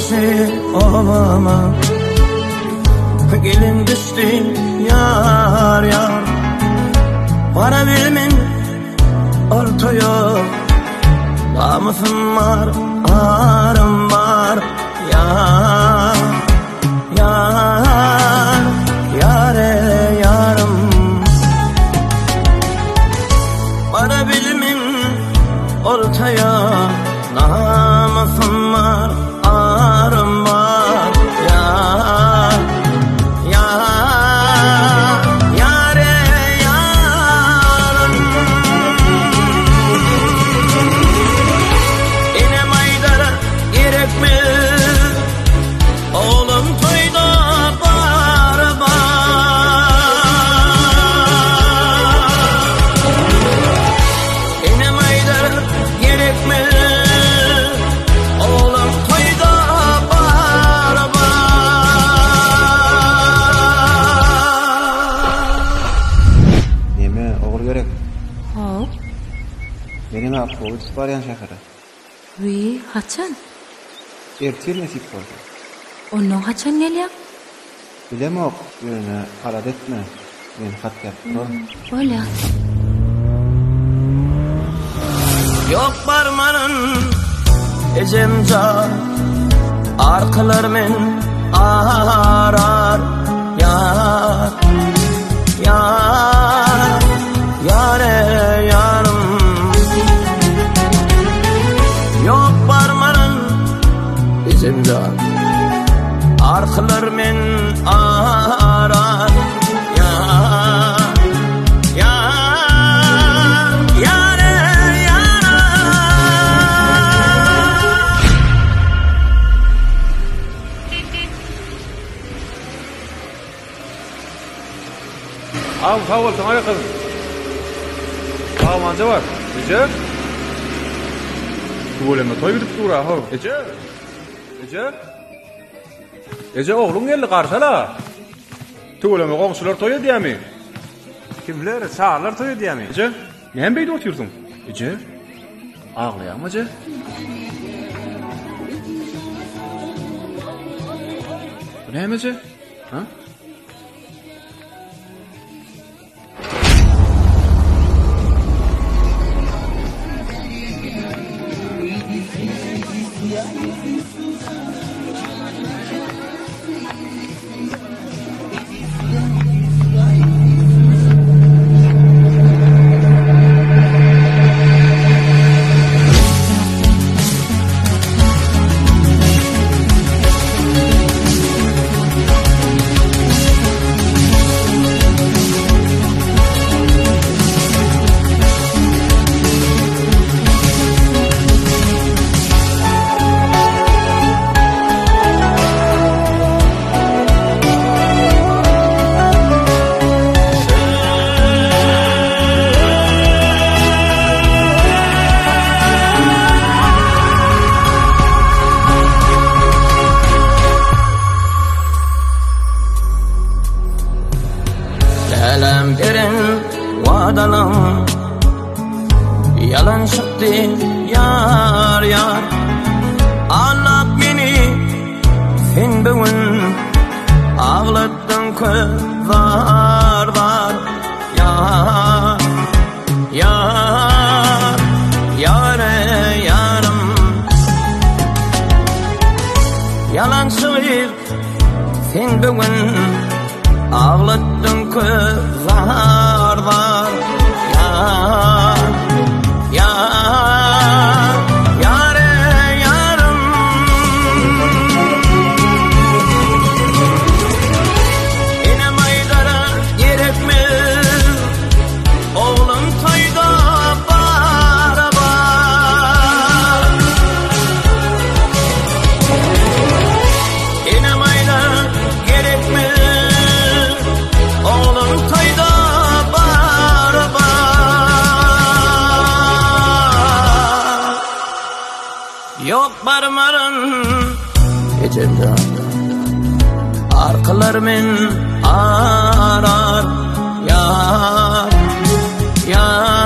düştü ovama, gelin düştü yar yar. Bana bilmin ortaya, namusum var, arım var. Yar, yar, yare yarım. Bana bilmin ortaya, namusum var, arım var. Yar, yar, yare yarım. İnem aydara gerek mi? Oğlum toyda bar bar. İnem aydara gerek mi? Oğlum toyda bar bar. Neme oğul gerek? Hop. Benim avtobus baryan şahara. Wi, haçan? Ertel nesip boldy. Onun haçan gelýär? Bilemok, ýöne halad etme. Men hat ýatyp Bolýar. Yok barmanın ecemca, arkalarımın arar. Yar, yar, yare yarım. Yok barmanın ecemca, arkalarımın arar. Yar, yar, yare yarım. Abi sağ ol, sana yakın. Sağ var. Ece? Tuğuleme toy gidip dura. Ece? Ece? Ece oğlun geldi karşıla. Tuğuleme komşular toy ediyor mi? Kimler? Sağlar toy ediyor mi? Ece? Neden beyde otuyorsun? Ece? Ağlayan mı Ece? Bu ne Ece? Ha? Elem verin vadalam, yalan çıktı yar yar. Anlat beni sen bugün, ağlattın kızlar var. Yar, yar, yare yarım. Yalan söyleyip sen bugün, ağlattın kızlar var. Yar, yar, yare yarım. İnem aydara gerek mi? Oğlum toyda bar bar. İnem aydara gerek mi? Oğlum toyda bar bar. Yok barmarın ecemde, arkalarımın arar. Yar, yar.